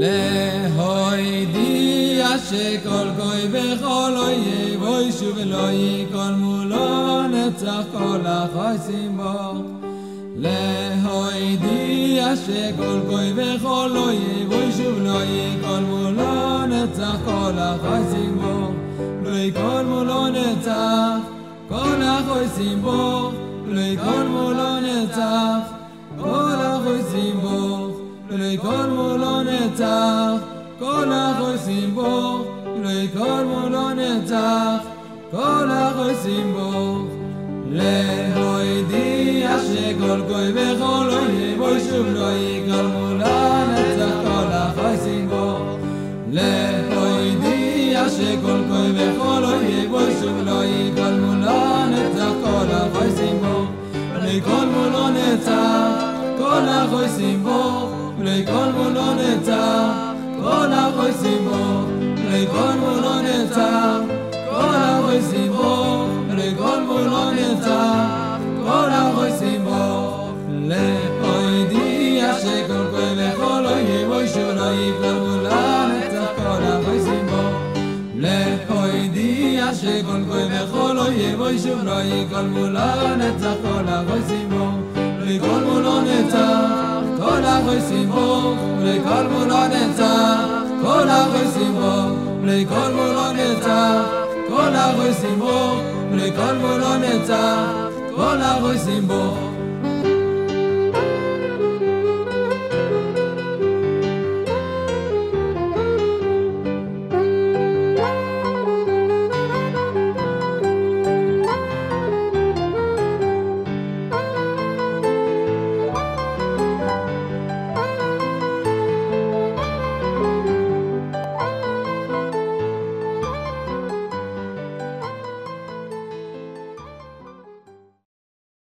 להוידי שכל גוי וכל אויב וישוב אלוהי כל מולו נצח כל החוסים בו להוידי שכל גוי וכל אויב וישוב אלוהי כל מולו נצח כל החוסים בו אלוהי כל מולו נצח כל החוסים בו אלוהי כל מולו נצח כל החוסים בו אלוהי כל מולו נצח כל החוסים בו אלוהי כל מולו נצח כל החוסים בו להוידי שכל גוי וכל אויב וישוב אלוהי כל מולו נצח כל החוסים בו להוידי שכל גוי וכל אויב וישוב אלוהי כל מולו נצח כל החוסים בו אלוהי כל מולו נצח כל החוסים בו אלוהי כל מולו נצח כל החוסים בו אלוהי כל מולו נצח כל החוסים בו אלוהי כל מולו נצח כל החוסים בו להוידי שכל גוי וכל אויב וישוב אלוהי כל מולו נצח כל החוסים בו להוידי שכל גוי וכל אויב וישוב אלוהי כל מולו נצח כל החוסים בו אלוהי כל מולו נצח כל החוסים בו אלוהי כל מולו נצח כל החוסים בו אלוהי כל מולו נצח כל החוסים בו אלוהי כל מולו נצח כל החוסים בו